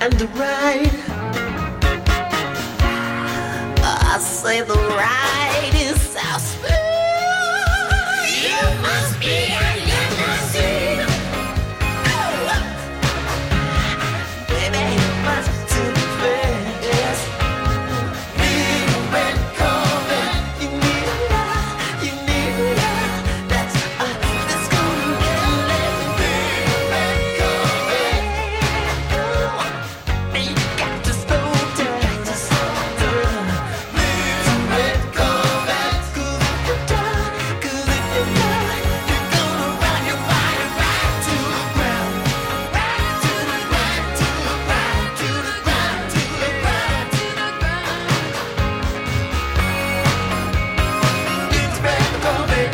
and the ride. I say the ride is so smooth. You must be a limousine. Baby, much too fast. Big red carpet, you need that's gonna get lit. Big red carpet, you got to slow down. Big red carpet, 'cause if you're done, you're gonna run your body right to the ground, right to the ground, to the ground, to the ground, to the ground, to the ground. It's red carpet.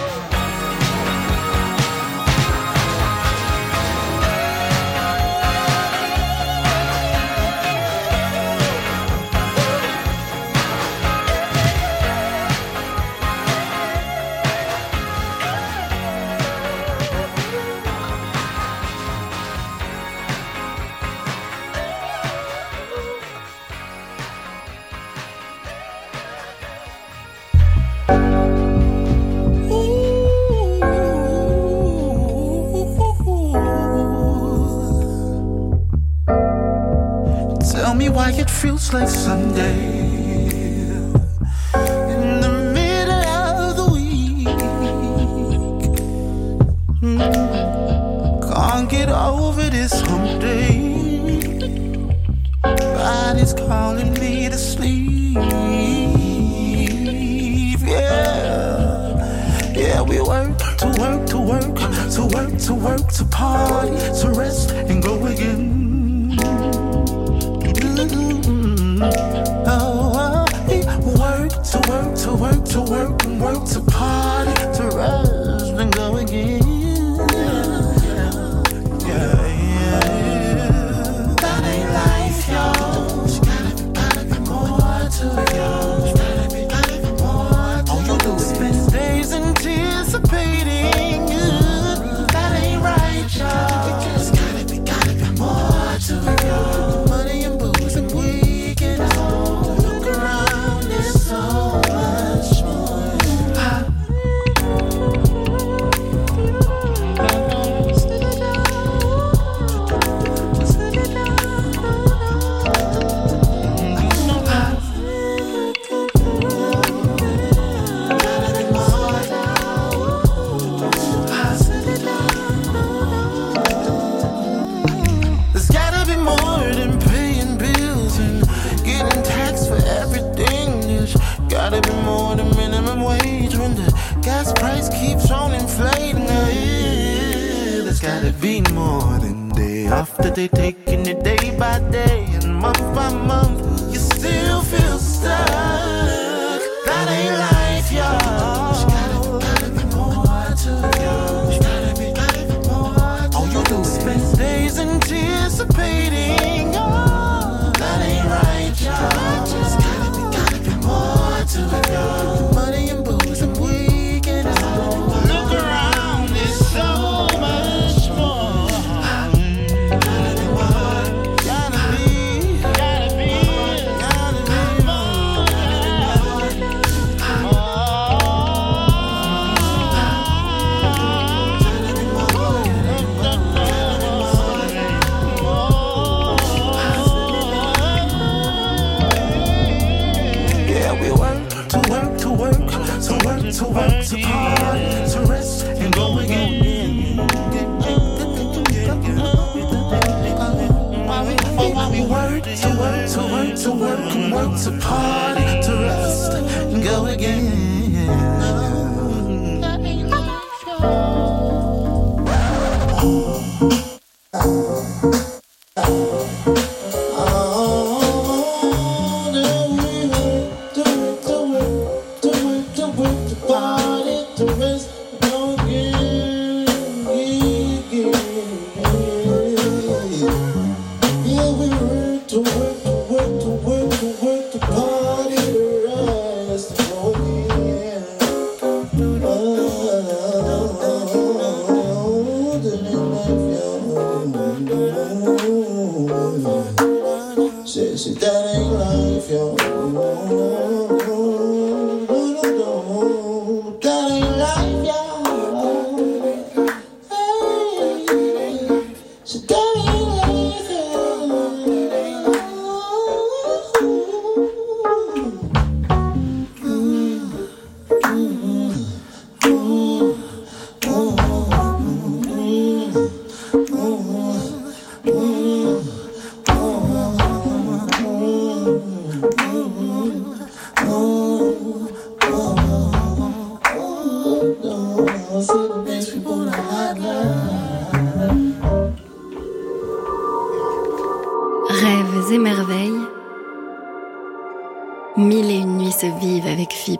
Tell me why it feels like Sunday in the middle of the week. Can't get over this hump day. Body's calling me to sleep. Yeah, we work to work to work to work to work to party to rest and go again. Work to work to work to work and work to party to rest and go again. That ain't life, y'all. Gotta be more to y'all. Gotta be more to all you do is spend days anticipating. That ain't right, y'all. You just gotta be more to y'all. Money and booze and weekends. Look around, there's so much more. There's gotta be more than paying bills and getting taxed for everything. There's gotta be more than minimum wage when the gas price keeps on inflating. There's gotta be more than day after day, taking it day by day and month by month. You still feel stuck. That ain't life, y'all. Gotta be more to y'all. Gotta be more. All you do is spend days anticipating. Oh, that ain't right, y'all. Just gotta be more to y'all. Money and booze and weekends. Look around, there's so much more. Gotta be more. Gotta be more. Yeah, we work to work to work to work to work to party to rest and go again. While we work to work to work to work and work to party to rest and go again. Party to rise, oh yeah. C'est that ain't life, yo. That ain't life, yo. So that ain't life, yo. Rêves et merveilles, 1001 nuits se vivent avec FIP.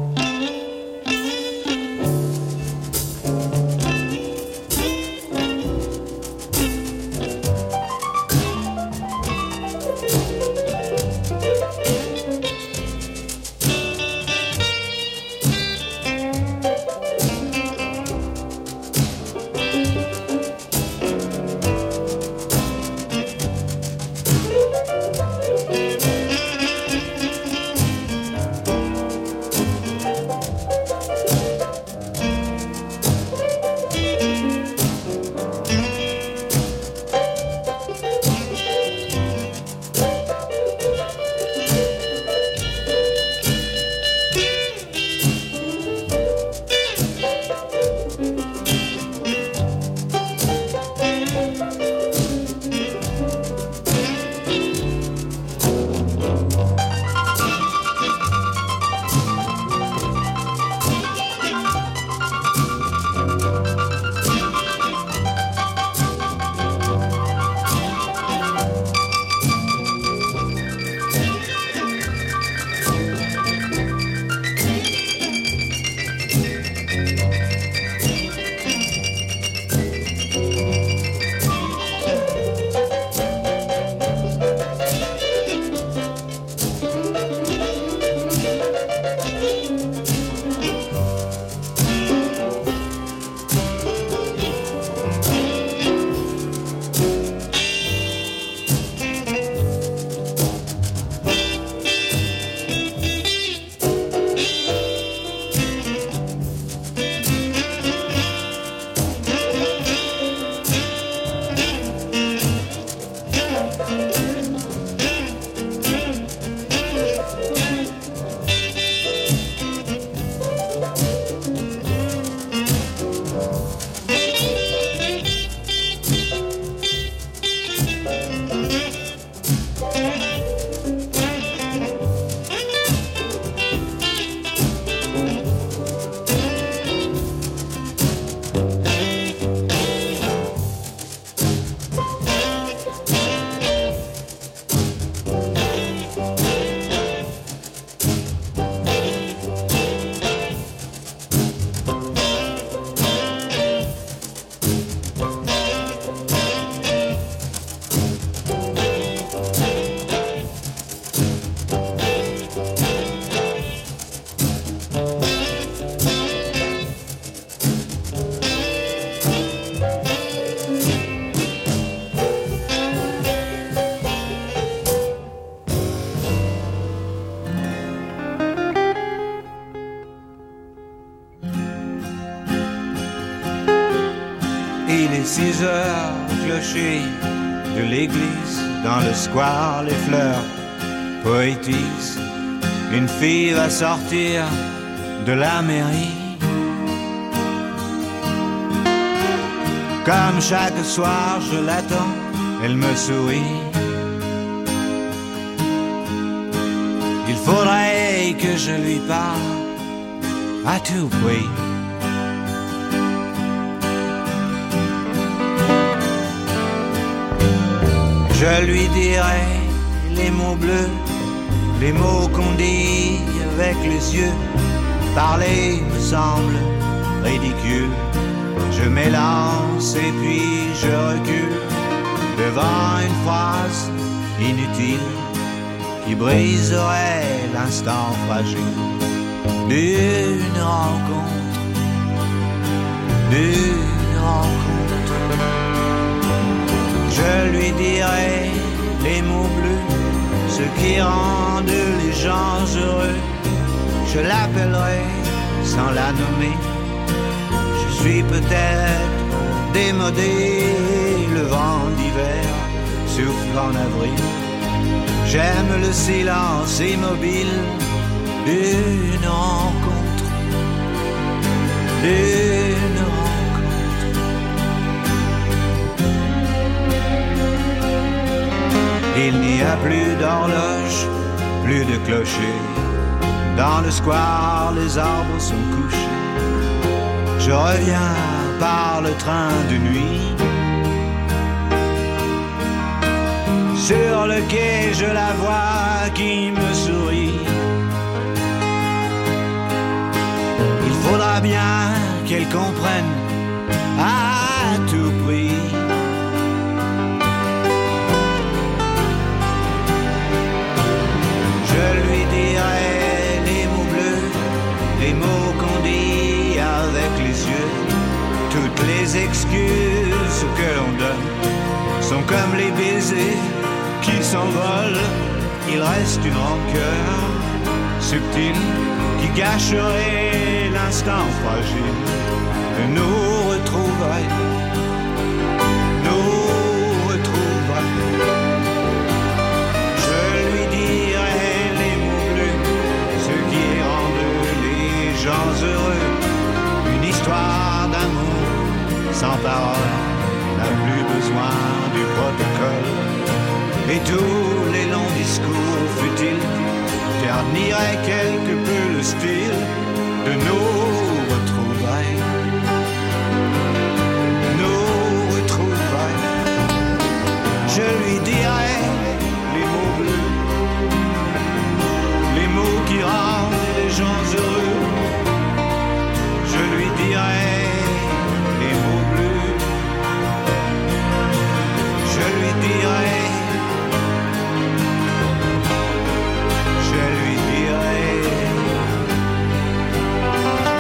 Il est 6 heures, clocher de l'église, dans le square, les fleurs poétisent. Une fille va sortir de la mairie. Comme chaque soir, je l'attends, elle me sourit. Il faudrait que je lui parle à tout prix. Je lui dirai les mots bleus, les mots qu'on dit avec les yeux. Parler me semble ridicule. Je m'élance et puis je recule devant une phrase inutile qui briserait l'instant fragile d'une rencontre, d'une rencontre. Je lui dirai les mots bleus, ce qui rendent les gens heureux. Je l'appellerai sans la nommer. Je suis peut-être démodé, le vent d'hiver souffle en avril. J'aime le silence immobile d'une rencontre, d'une rencontre. Il n'y a plus d'horloge, plus de clocher. Dans le square, les arbres sont couchés. Je reviens par le train de nuit. Sur le quai, je la vois qui me sourit. Il faudra bien qu'elle comprenne à tout prix. Je lui dirai les mots bleus, les mots qu'on dit avec les yeux. Toutes les excuses que l'on donne sont comme les baisers qui s'envolent. Il reste une rancœur subtile qui gâcherait l'instant fragile de nos retrouvailles, nos retrouvailles. Je lui dirai les mots bleus, ce qui rendent les gens heureux. Une histoire d'amour sans parole n'a plus besoin du protocole. Et tous les longs discours futiles terniraient quelque peu le style de nos retrouvailles. Nos retrouvailles. Je lui dirai les mots bleus, les mots qui rendent les gens heureux. Je lui dirai les mots bleus. Je lui dirai. Je lui dirai.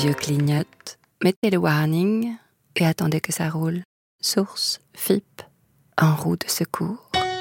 yeux clignotent, mettez le warning et attendez que ça roule. Source, FIP, en roue de secours.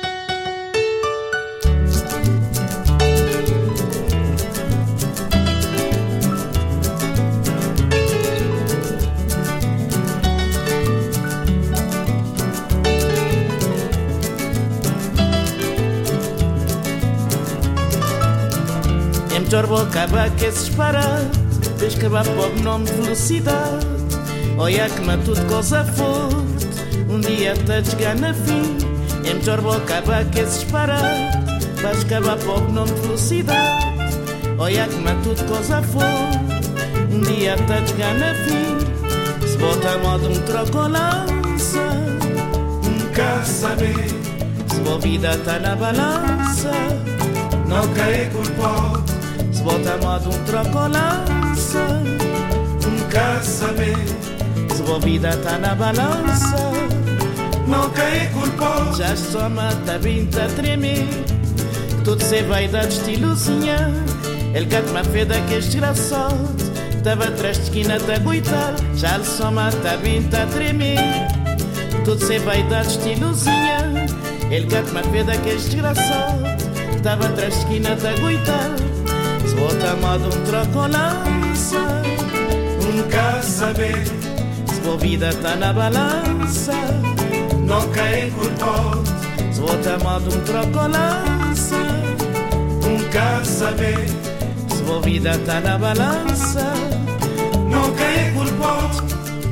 Melhor vou acabar com esse disparate, tens que acabar pobre nome de velocidade. Olha que me tudo coisa forte, dia te chegar na fim. É melhor vou acabar com esse disparate, vais acabar pobre nome de velocidade. Olha que me tudo coisa forte, dia te chegar na fim. Se bota a modo troco ou lança, nunca saber. Se a vida tá na balança, não cai culpado. Se bota a modo troco ou lança, nunca saber. Se a vida tá na balança, não cai culpado. Já só mata vinta tremer, tudo se vai dar de estilozinha. Ele gato me fez daquele desgraçado, tava atrás de esquina de aguitar. Já lhe só mata vinta tremer, tudo se vai dar de estilozinha. Ele gato me fez daquele desgraçado, tava atrás de esquina de aguitar. Se bota a modo troco ou lança, nunca saber. Se a vida tá na balança, não cai culpado. Se bota a modo troco ou lança, nunca saber. Se a vida tá na balança, não cai culpado.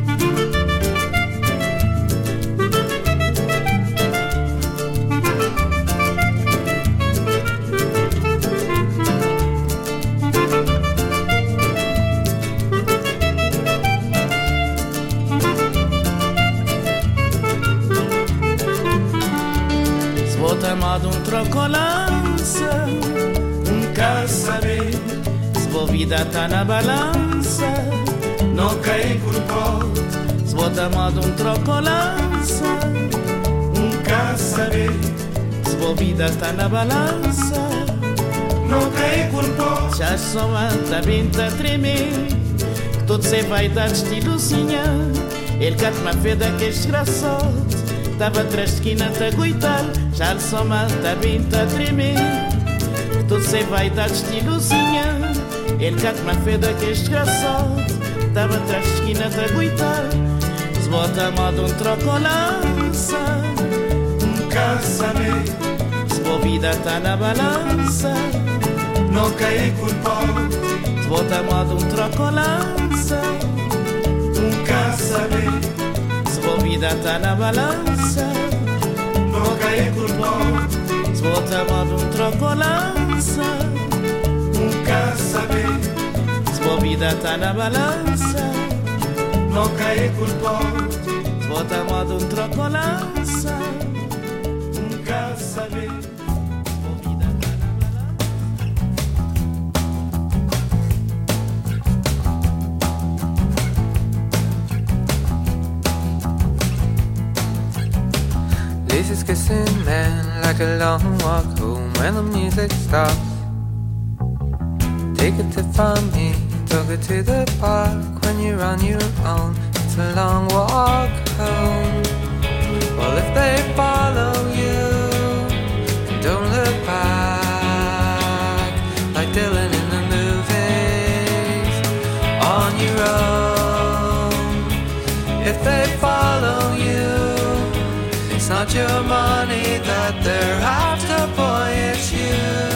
troco ou lança, nunca saber. Se a vida tá na balança, não cai culpado. Se bota a modo troco ou lança, nunca saber. Se a vida tá na balança, não cai culpado. Já só anda bem a tremer, que todo se vai dar de estilozinha. Ele gato me fez daquele desgraçado, tava atrás de esquina de aguitar. Já lhe só mata bem a tremer, que todo se vai dar de estilozinha. Ele gato me fez daquele desgraçado, tava atrás de esquina de aguitar. Se bota a modo troco ou lança, nunca saber. Se a vida tá na balança, não cai culpado. Se bota a modo troco ou lança, nunca saber. Se a vida tá na balança, não cai culpado. Se bota a modo troco ou lança, nunca saber. Se a vida tá na balança, não cai culpado. Se bota a modo troco ou lança, nunca saber. This is kissing man like a long walk home when the music stops. Take a tip from me, took it to the park when you're on your own. It's a long walk home. Well, if they follow you, don't look back, like Dylan in the movies, on your own. If they follow you, it's not your money that they're after, boy, it's you.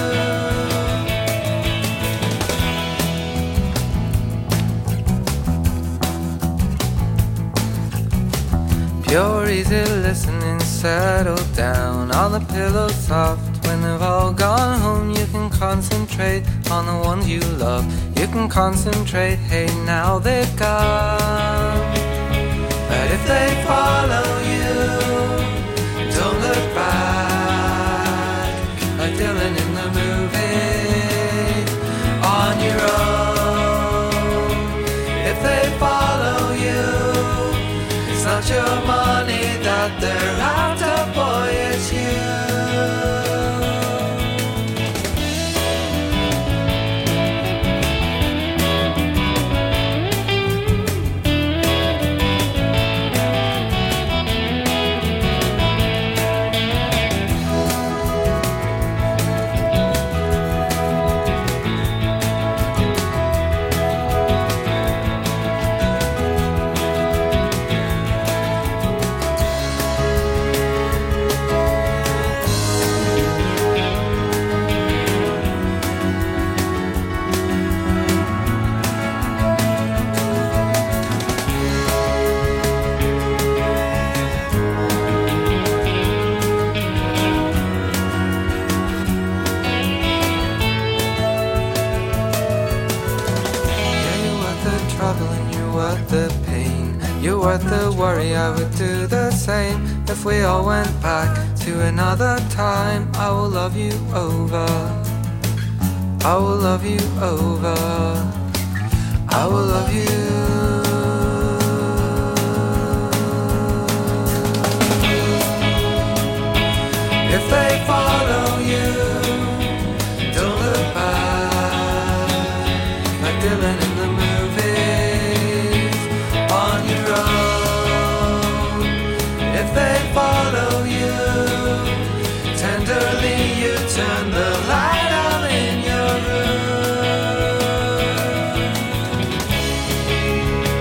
Pure easy listening, settle down on the pillow soft. When they've all gone home, you can concentrate on the ones you love. You can concentrate, hey, now they've gone. But if they follow you, don't look back, like Dylan in the movie, on your own. If they follow you, it's not your money that they're after, boy, it's you. worth the worry, I would do the same. If we all went back to another time, I will love you over. I will love you over. I will love you. If they follow you, don't look back, like Dylan in the movies, on your own. If they follow you, tenderly you turn the light on in your room.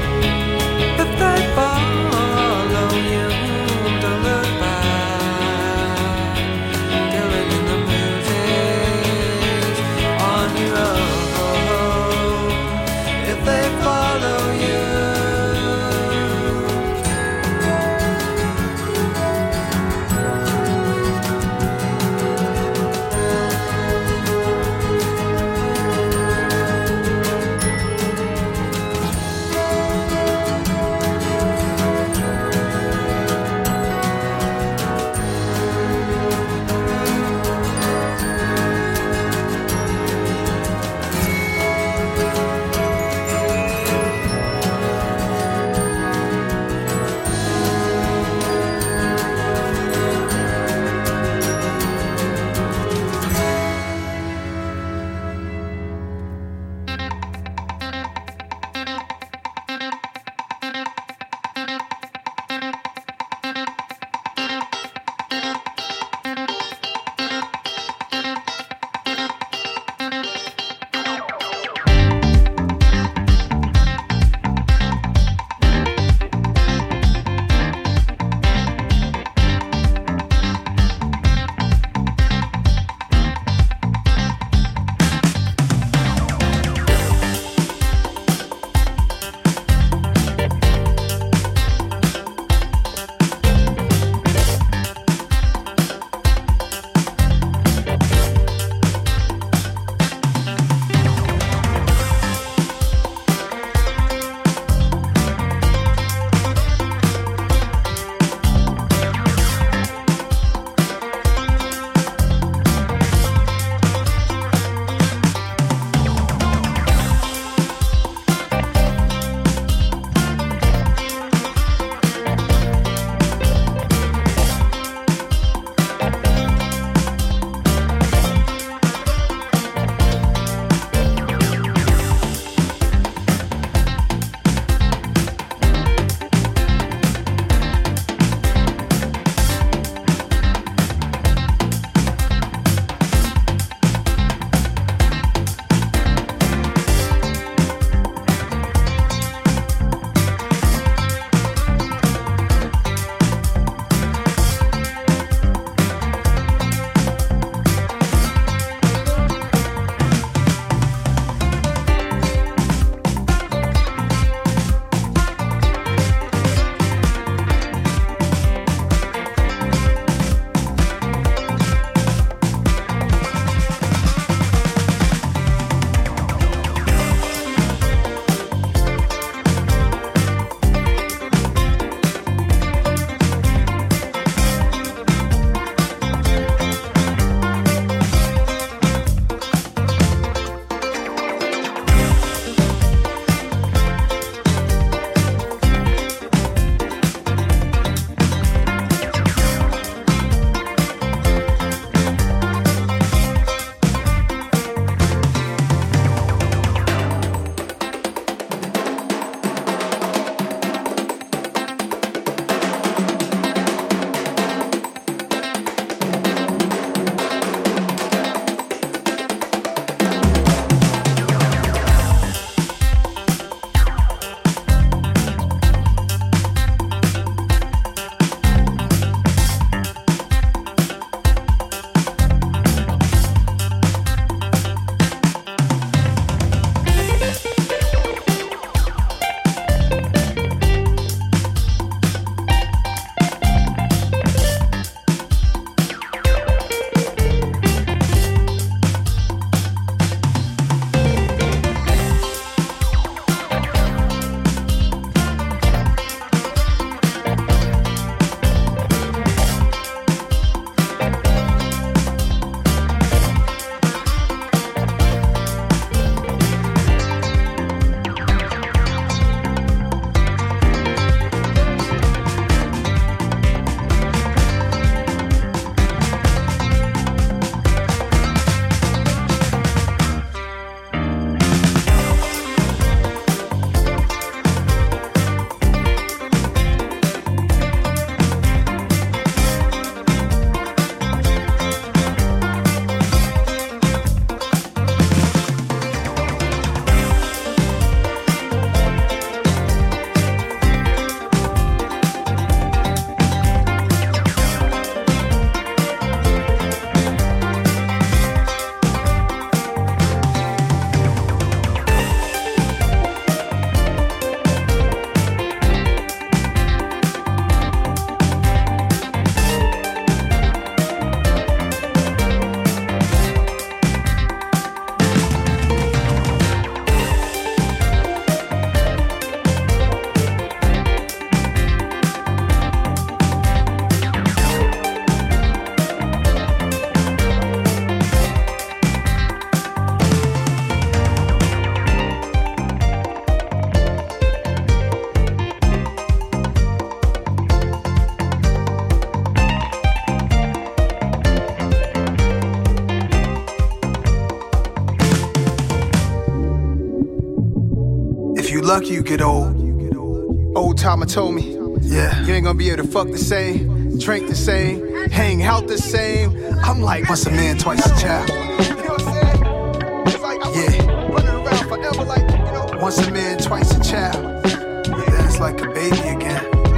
lucky you get old. Old timer told me, yeah, you ain't gonna be able to fuck the same, drink the same, hang out the same. I'm like, once a man, twice a child. You know what I'm saying? It's like I'm running around forever like, you know, once a man, twice a child. But then it's like a baby again.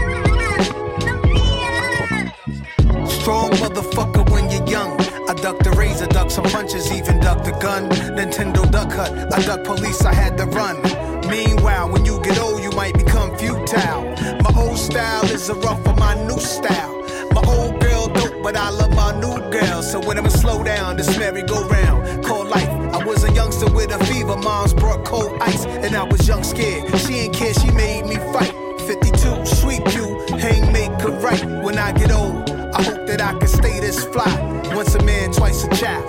Strong motherfucker when you're young. I ducked the razor, ducked some punches, even ducked the gun. Nintendo Duck Hut, I ducked police, I had to run. Meanwhile, when you get old, you might become futile. My old style is a rough for my new style. My old girl dope, but I love my new girl. So when I'ma slow down, this merry-go-round called life. I was a youngster with a fever, moms brought cold ice, and I was young scared. She ain't care, she made me fight. 52, sweet you, hang make her right. When I get old, I hope that I can stay this fly. Once a man, twice a child.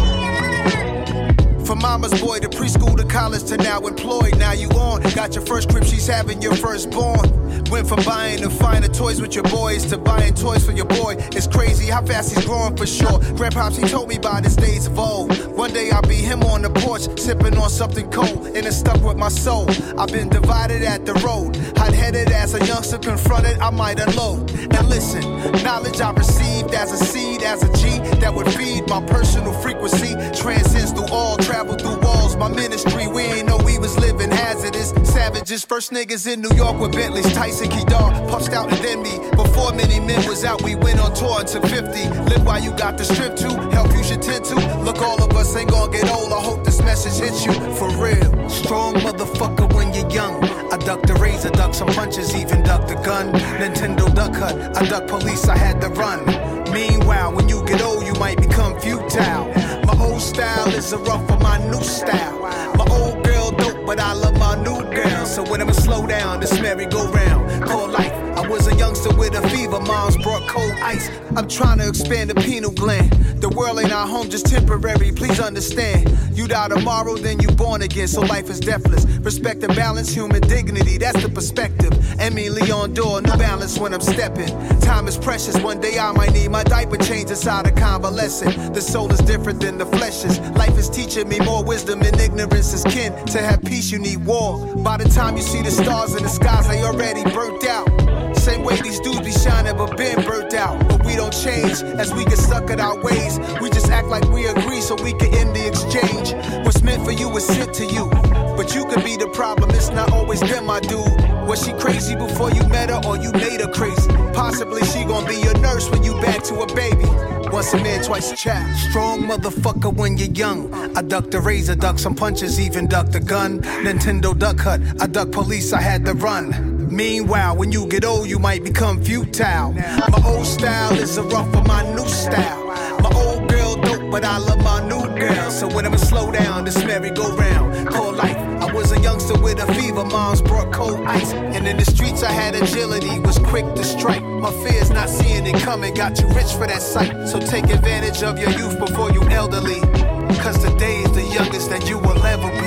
From mama's boy to preschool to college to now employed. Now you on, got your first crib, she's having your firstborn. Went from buying the finer toys with your boys to buying toys for your boy. It's crazy how fast he's growing for sure. Grandpops, he told me about his days of old. One day I'll be him on the porch, sipping on something cold, and it's stuck with my soul. I've been divided at the road. Hot-headed as a youngster confronted, I might unload. And listen, knowledge I received as a seed, as a G that would feed my personal frequency. Transcends through all, travel through walls. My ministry, we ain't know we was living hazardous. Savages, first niggas in New York with Bentleys. Tyson Kedar, puffed out and then me. Before many men was out, we went on tour to 50. Live while you got the strip to, help you should tend to. Look, all of us ain't gonna get old. I hope this message hits you for real. Strong motherfucker when you're young. I ducked the razor, ducked some punches, even ducked the gun. Nintendo Duck Hut, I ducked police, I had to run. Meanwhile, when you get old, you might become futile. My old style is a rough for my new style. My old girl dope, but I love my new girl. So when I'ma slow down, this merry-go-round called life. I was a youngster with a fever, moms brought cold ice. I'm trying to expand the pineal gland. The world ain't our home, just temporary, please understand. You die tomorrow, then you born again, so life is deathless. Respect and balance, human dignity, that's the perspective. Emmy Leon Dore, no balance when I'm stepping. Time is precious, one day I might need my diaper change inside a convalescent. The soul is different than the flesh is. Life is teaching me more wisdom and ignorance is kin. To have peace, you need war. By the time you see the stars in the skies, they already burnt out. Same way these dudes be shining but been burnt out. But we don't change as we get stuck in our ways. We just act like we agree so we can end the exchange. What's meant for you is sent to you. But you could be the problem, it's not always them, my dude. Was she crazy before you met her or you made her crazy? Possibly she gon' be your nurse when you back to a baby. Once a man, twice a child. Strong motherfucker when you're young. I ducked the razor, ducked some punches, even ducked the gun. Nintendo Duck Hut, I ducked police, I had to run. Meanwhile, when you get old, you might become futile. My old style is a rough for my new style. My old girl dope, but I love my new girl. So when I'ma slow down, this merry-go-round called life. I was a youngster with a fever, moms brought cold ice. And in the streets I had agility, was quick to strike. My fears not seeing it coming, got you rich for that sight. So take advantage of your youth before you elderly. Cause today is the youngest that you will ever be.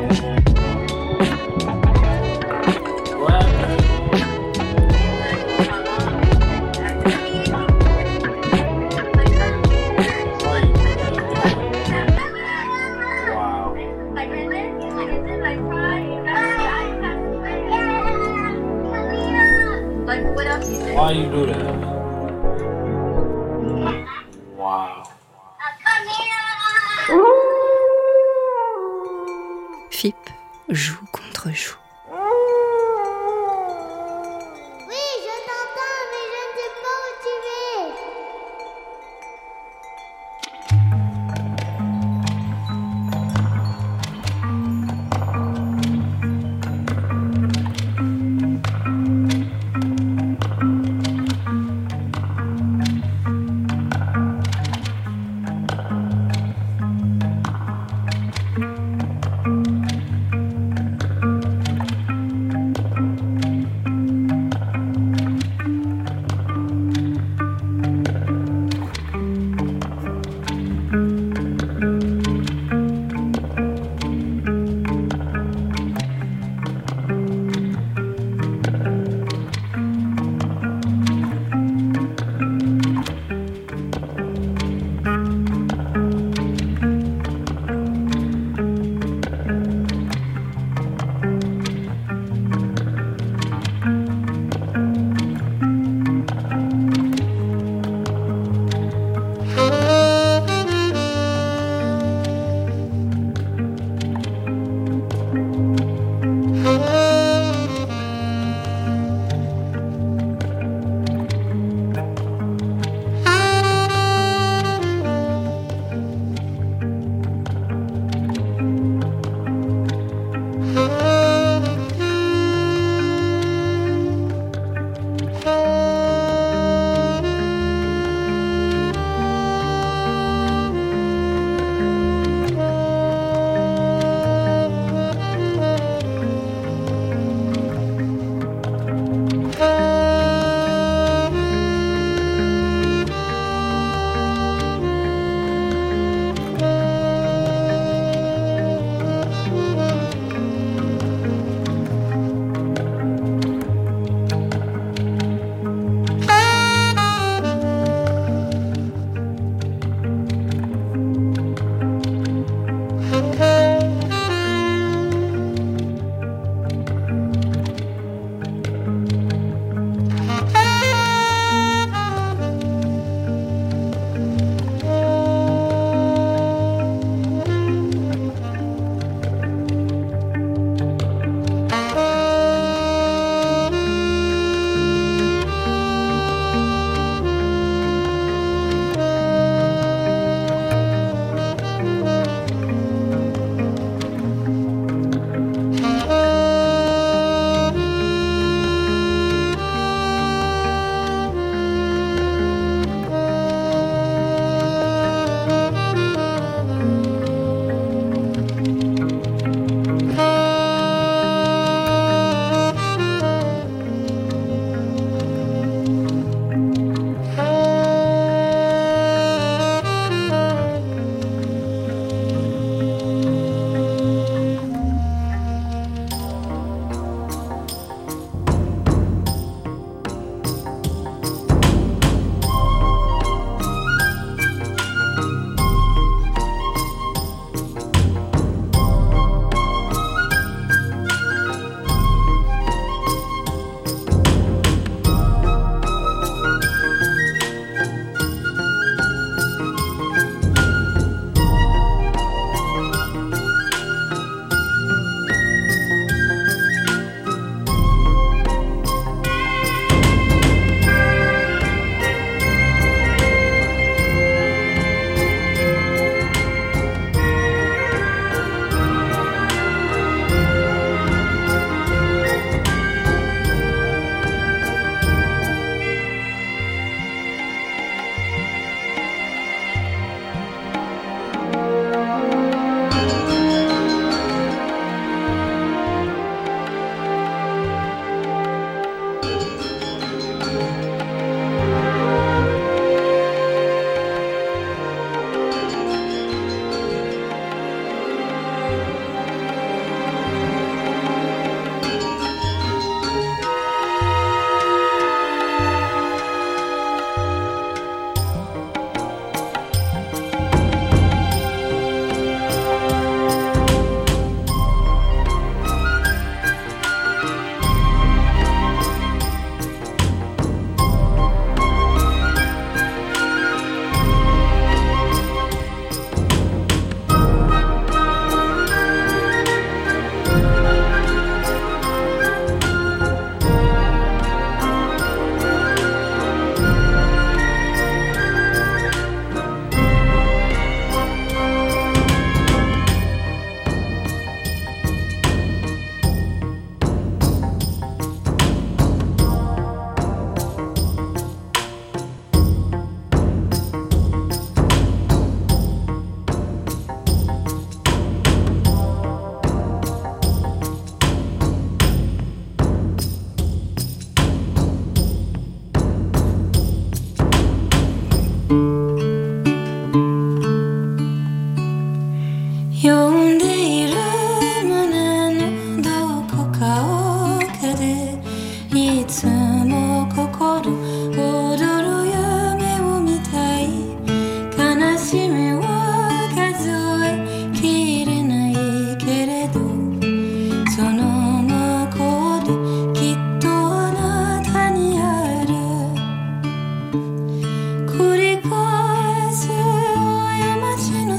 Why you do that? Wow. Phip joue contre joue. Oui, je t'entends, mais je ne sais pas où tu es.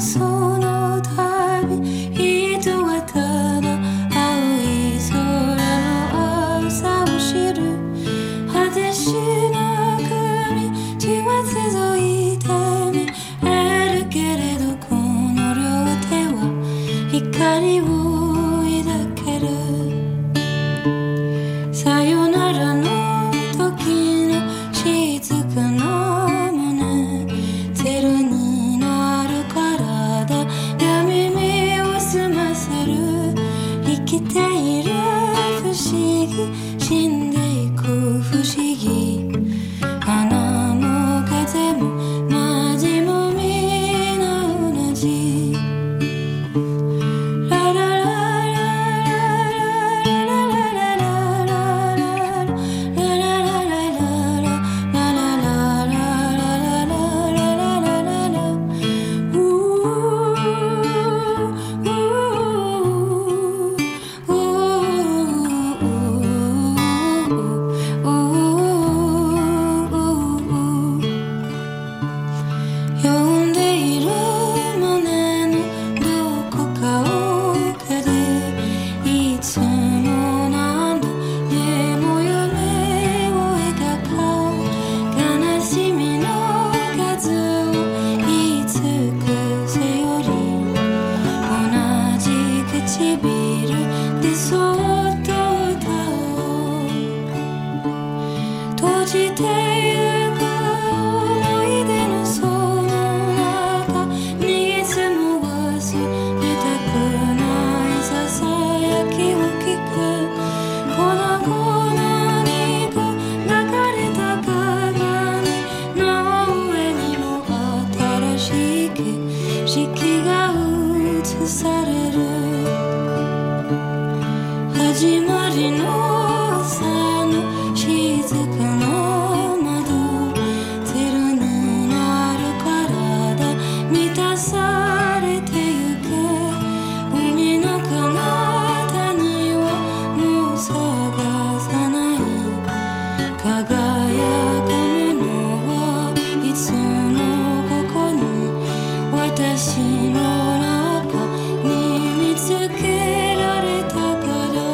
その旅人はただ青い空の青さを知る果てしなく道は続いて見えるけれどこの両手は光を抱けるさよならの時の静かな胸ゼロになる体が耳を澄ませる生きている不思議死んでいく不思議花も風も街もみんな同じラララ呼んでいる胸のどこか奥でいつも何度でも夢を描こう悲しみの数を言い尽くせより同じ唇でそっと歌おう閉じてゆく思い出のその中にいつも忘れたくないささやきを聞く粉々に砕かれた鏡の上にも新しい景色が映される始まりの朝の静かな窓ゼロになる体満たされてゆけ海の彼方にはもう探さない輝くものはいつもここに私の中に見つけられたから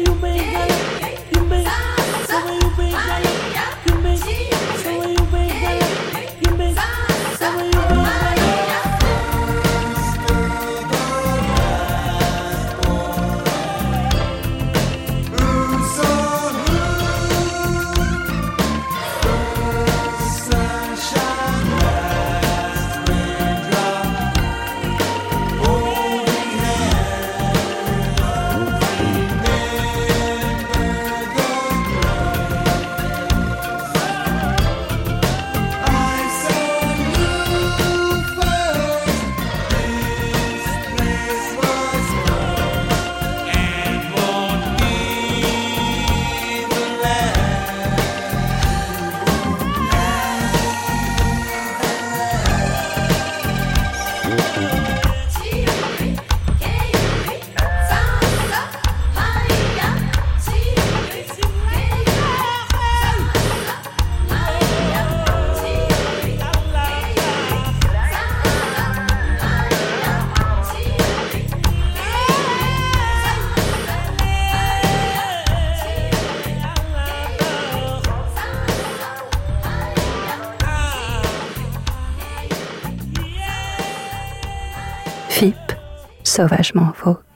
FIP, sauvagement folk.